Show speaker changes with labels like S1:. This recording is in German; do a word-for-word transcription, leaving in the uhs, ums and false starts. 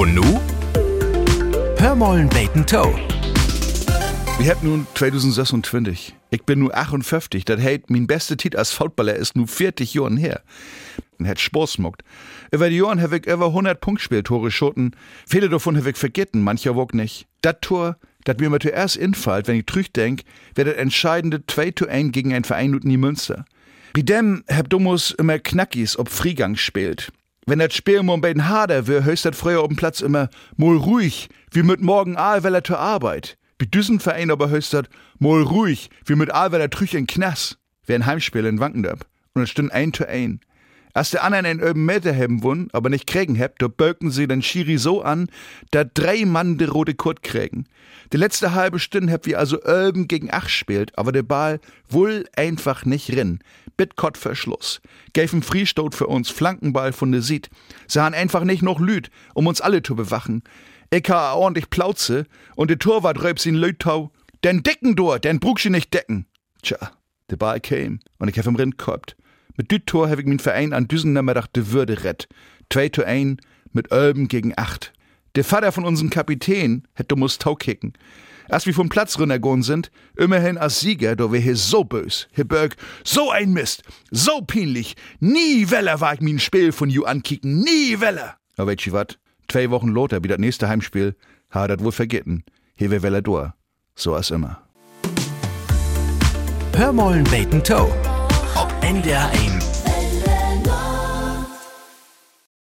S1: Und nu? Hör mollen beten Toe.
S2: Ich hab nun zwanzig sechsundzwanzig. Ich bin nu achtundfünfzig. Das heißt, mein beste Tit als Footballer ist nu vierzig Jahren her. Und hat Spaß gemacht. Über die Jahren hab ich über hundert Punktspieltore geschossen. Viele davon hab ich vergessen, mancher wog nicht. Das Tor, das mir mal zuerst infällt, wenn ich zurückdenk, wär das entscheidende zwei zu eins gegen ein Verein in Münster. Bei dem hab Domus immer Knackis ob Friegang spielt. Wenn das Spiel mal bei den Hader wär, höchst das früher auf dem Platz immer mal ruhig, wie mit morgen Aalweller zur Arbeit. Bei diesem Verein aber höchst das mal ruhig, wie mit Aalweller trüch in Knass. Wär ein Heimspiel in Wankendorp. Und es stund ein zu ein. Als der anderen einen öben Meter haben wun, aber nicht kriegen hebt, da böken sie den Schiri so an, da drei Mann de rote Kurt kriegen. Die letzte halbe Stunde hab wir also öben gegen acht spielt, aber der Ball wohl einfach nicht rin. Bitkott Verschluss. Gäfen Friestot für uns, Flankenball von der Sied. Sie han einfach nicht noch Lüd, um uns alle zu bewachen. Ich ha ordentlich Plauze und der Torwart räubs ihn Lütau. Den decken dort, den brug sie nicht decken. Tja, der Ball käm und ich hab im Rind gehabt. Mit düt Tor hab ich min Verein an düsen Nachmittag de Würde rett. Zwei zu ein mit Ölben gegen acht. Der Vater von unserem Kapitän hätte muss Tau kicken. Als wir vom Platz runtergegangen sind, immerhin als Sieger, da wär hier so bös. Herr Berg, so ein Mist, so peinlich. Nie weller war ich min Spiel von you ankicken, nie weller. Aber weißt du wat? Zwei Wochen loter wie das nächste Heimspiel, ha dat wohl vergessen. Hier wär weller door. So als immer.
S1: Hör mollen beten Toe. Ob N D R eins